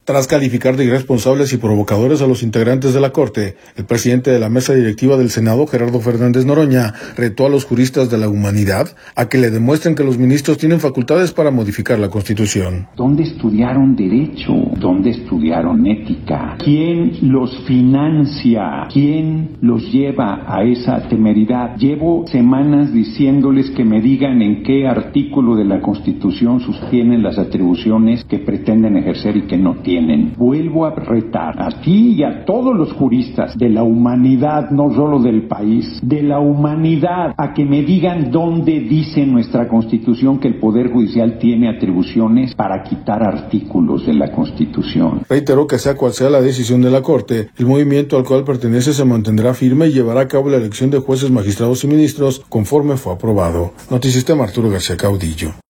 Tras calificar de irresponsables y provocadores a los integrantes de la Corte, el presidente de la mesa directiva del Senado, Gerardo Fernández Noroña, retó a los juristas de la humanidad a que le demuestren que los ministros tienen facultades para modificar la Constitución. ¿Dónde estudiaron derecho? ¿Dónde estudiaron ética? ¿Quién los financia? ¿Quién los lleva a esa temeridad? Llevo semanas diciéndoles que me digan en qué artículo de la Constitución sostienen las atribuciones que pretenden ejercer y que no tienen. Vuelvo a retar a ti y a todos los juristas de la humanidad, no solo del país, de la humanidad, a que me digan dónde dice nuestra Constitución que el Poder Judicial tiene atribuciones para quitar artículos de la Constitución. Reiteró que sea cual sea la decisión de la Corte, el movimiento al cual pertenece se mantendrá firme y llevará a cabo la elección de jueces, magistrados y ministros conforme fue aprobado. Notisistema, Arturo García Caudillo.